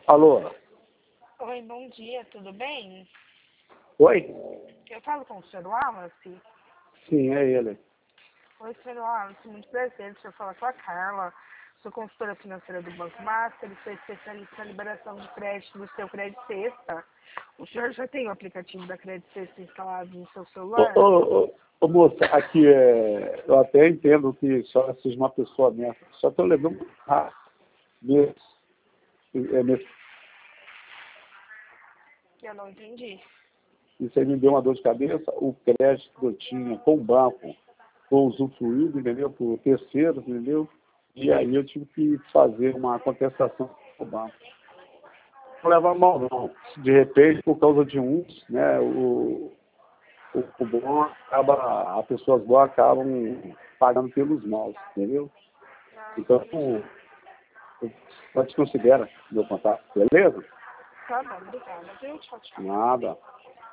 Alô? Oi, bom dia, tudo bem? Oi? Eu falo com o senhor Wallace. Sim, é ele. Oi, senhor Wallace, muito prazer, deixa eu falar com a Carla. Sou consultora financeira do Banco Master e sou especialista na liberação de crédito do seu Crédito Sexta. O senhor já tem o aplicativo da Crédito Sexta instalado no seu Ô, celular? ô, ô, ô, moça, aqui eu até entendo que só seja uma pessoa mesmo, só que eu levei um rápido nesse, Eu não entendi. isso aí me deu uma dor de cabeça, o crédito que eu tinha com o banco foi usufruído, entendeu? Por terceiros, entendeu? E aí eu tive que fazer uma contestação com o banco. Não leva mal não. De repente, por causa de uns, né, o bom acaba, as pessoas boas acabam pagando pelos maus, entendeu? Ah, Então, entendi. só te considera meu contato, beleza? Tá bom, obrigada, viu? Tchau, tchau. Nada.